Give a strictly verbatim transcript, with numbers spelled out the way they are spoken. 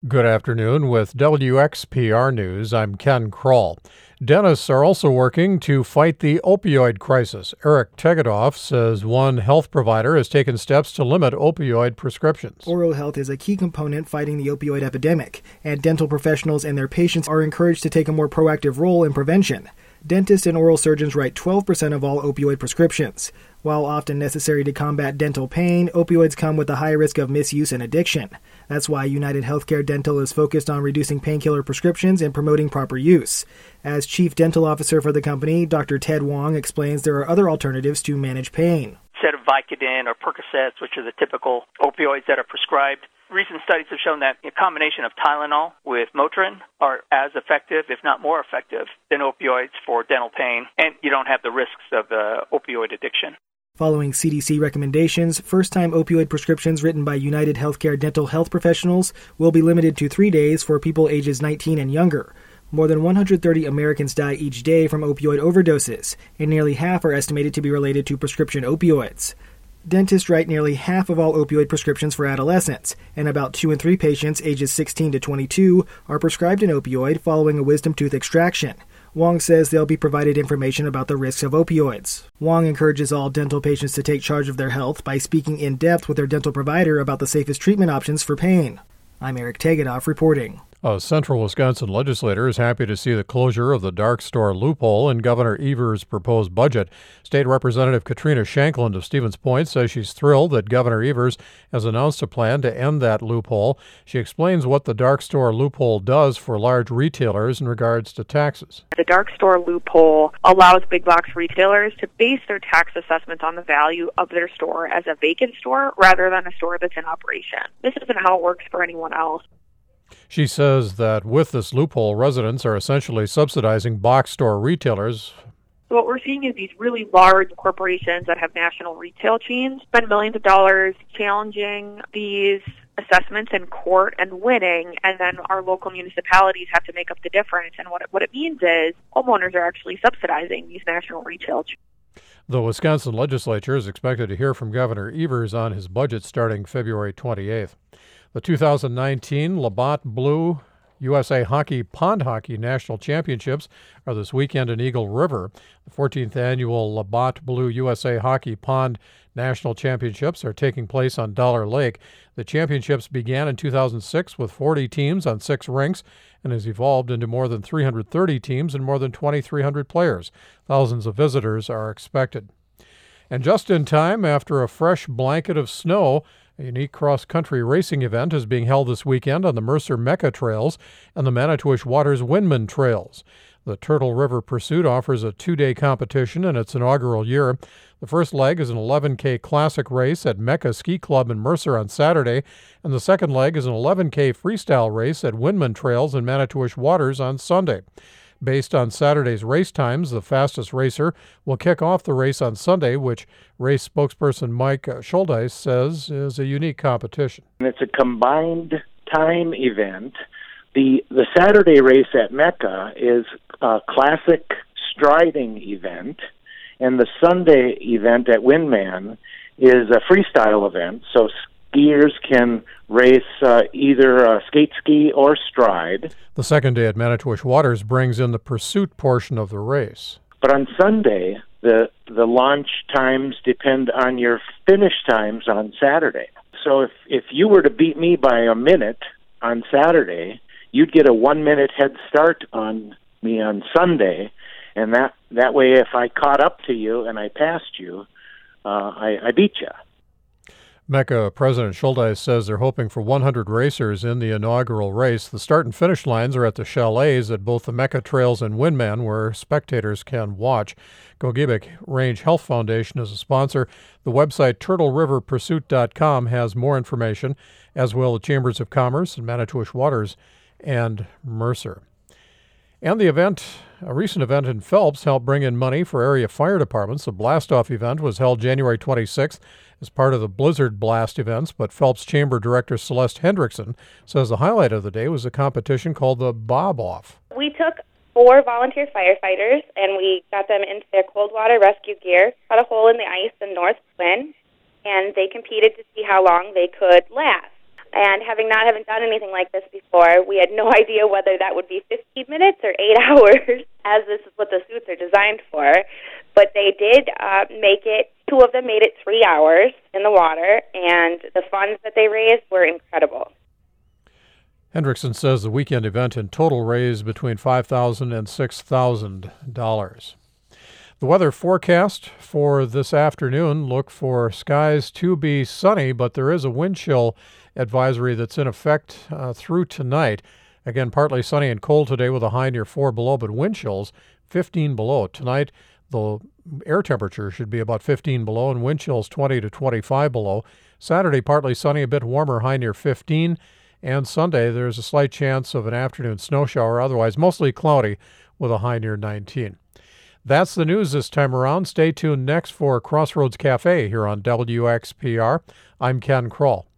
Good afternoon. With W X P R News, I'm Ken Kroll. Dentists are also working to fight the opioid crisis. Eric Tegedoff says one health provider has taken steps to limit opioid prescriptions. Oral health is a key component fighting the opioid epidemic, and dental professionals and their patients are encouraged to take a more proactive role in prevention. Dentists and oral surgeons write twelve percent of all opioid prescriptions. While often necessary to combat dental pain, opioids come with a high risk of misuse and addiction. That's why United Healthcare Dental is focused on reducing painkiller prescriptions and promoting proper use. As chief dental officer for the company, Doctor Ted Wong explains there are other alternatives to manage pain. Instead of Vicodin or Percocets, which are the typical opioids that are prescribed, recent studies have shown that a combination of Tylenol with Motrin are as effective, if not more effective, than opioids for dental pain, and you don't have the risks of uh, opioid addiction. Following C D C recommendations, first-time opioid prescriptions written by United Healthcare Dental health professionals will be limited to three days for people ages nineteen and younger. More than one hundred thirty Americans die each day from opioid overdoses, and nearly half are estimated to be related to prescription opioids. Dentists write nearly half of all opioid prescriptions for adolescents, and about two in three patients ages sixteen to twenty-two are prescribed an opioid following a wisdom tooth extraction. Wong says they'll be provided information about the risks of opioids. Wong encourages all dental patients to take charge of their health by speaking in depth with their dental provider about the safest treatment options for pain. I'm Eric Tegedoff reporting. A central Wisconsin legislator is happy to see the closure of the dark store loophole in Governor Evers' proposed budget. State Representative Katrina Shankland of Stevens Point says she's thrilled that Governor Evers has announced a plan to end that loophole. She explains what the dark store loophole does for large retailers in regards to taxes. The dark store loophole allows big box retailers to base their tax assessment on the value of their store as a vacant store rather than a store that's in operation. This isn't how it works for anyone else. She says that with this loophole, residents are essentially subsidizing box store retailers. So what we're seeing is these really large corporations that have national retail chains spend millions of dollars challenging these assessments in court and winning, and then our local municipalities have to make up the difference. And what it, what it means is homeowners are actually subsidizing these national retail chains. The Wisconsin legislature is expected to hear from Governor Evers on his budget starting February twenty-eighth. The two thousand nineteen Labatt Blue U S A Hockey Pond Hockey National Championships are this weekend in Eagle River. The fourteenth annual Labatt Blue U S A Hockey Pond National Championships are taking place on Dollar Lake. The championships began in two thousand six with forty teams on six rinks and has evolved into more than three hundred thirty teams and more than twenty-three hundred players. Thousands of visitors are expected. And just in time, after a fresh blanket of snow, a unique cross-country racing event is being held this weekend on the Mercer Mecca Trails and the Manitowish Waters Windman Trails. The Turtle River Pursuit offers a two-day competition in its inaugural year. The first leg is an eleven K classic race at Mecca Ski Club in Mercer on Saturday, and the second leg is an eleven K freestyle race at Windman Trails in Manitowish Waters on Sunday. Based on Saturday's race times, the fastest racer will kick off the race on Sunday, which race spokesperson Mike Schuldeis says is a unique competition. It's a combined time event. The the Saturday race at Mecca is a classic striding event, and the Sunday event at Windman is a freestyle event, so skiers can race uh, either uh, skate ski or stride. The second day at Manitowish Waters brings in the pursuit portion of the race. But on Sunday, the the launch times depend on your finish times on Saturday. So if, if you were to beat me by a minute on Saturday, you'd get a one-minute head start on me on Sunday, and that, that way if I caught up to you and I passed you, uh, I, I beat you. Mecca President Schuldeis says they're hoping for one hundred racers in the inaugural race. The start and finish lines are at the chalets at both the Mecca Trails and Windman, where spectators can watch. Gogebic Range Health Foundation is a sponsor. The website turtle river pursuit dot com has more information, as will the Chambers of Commerce and Manitowish Waters and Mercer. And the event, a recent event in Phelps, helped bring in money for area fire departments. The blast-off event was held January twenty-sixth as part of the Blizzard Blast events, but Phelps Chamber Director Celeste Hendrickson says the highlight of the day was a competition called the Bob-Off. We took four volunteer firefighters, and we got them into their cold water rescue gear, cut a hole in the ice in North Twin, and they competed to see how long they could last. And having not having done anything like this before, we had no idea whether that would be fifteen minutes or eight hours, as this is what the suits are designed for. But they did uh, make it, two of them made it three hours in the water, and the funds that they raised were incredible. Hendrickson says the weekend event in total raised between five thousand dollars and six thousand dollars. The weather forecast for this afternoon, look for skies to be sunny, but there is a wind chill advisory that's in effect uh, through tonight. Again, partly sunny and cold today with a high near four below, but wind chills fifteen below. Tonight, the air temperature should be about fifteen below and wind chills twenty to twenty-five below. Saturday, partly sunny, a bit warmer, high near fifteen. And Sunday, there's a slight chance of an afternoon snow shower, otherwise mostly cloudy with a high near nineteen. That's the news this time around. Stay tuned next for Crossroads Cafe here on W X P R. I'm Ken Kroll.